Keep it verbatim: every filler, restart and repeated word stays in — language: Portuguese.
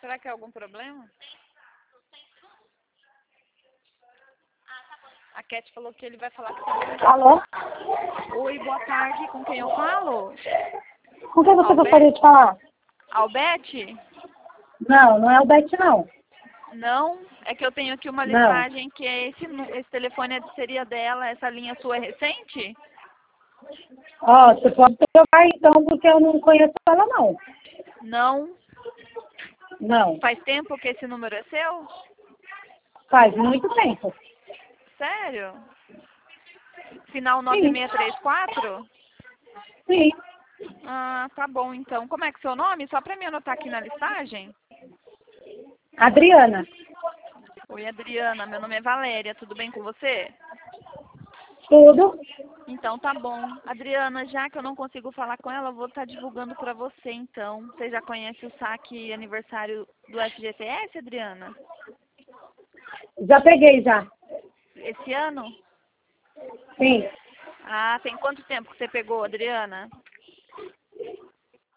Será que é algum problema? A Cat falou que ele vai falar que tá... Alô? Oi, boa tarde. Com quem eu falo? Com quem você Albete? gostaria de falar? Albete? Não, não é o Beth, não. Não? É que eu tenho aqui uma Não. listagem que esse, nu- esse telefone é- seria dela. Essa linha sua é recente? Ó, você pode trocar então, porque eu não conheço ela, não. Não. Não. Faz tempo que esse número é seu? Faz muito tempo. Sério? Final nove Sim. seis três quatro? Sim. Ah, tá bom então. Como é que é seu nome? Só pra me anotar aqui na listagem. Adriana. Oi, Adriana. Meu nome é Valéria. Tudo bem com você? Tudo? Então tá bom. Adriana, já que eu não consigo falar com ela, eu vou estar divulgando pra você então. Você já conhece o saque aniversário do F G T S, Adriana? Já peguei, já. Esse ano? Sim. Ah, tem quanto tempo que você pegou, Adriana?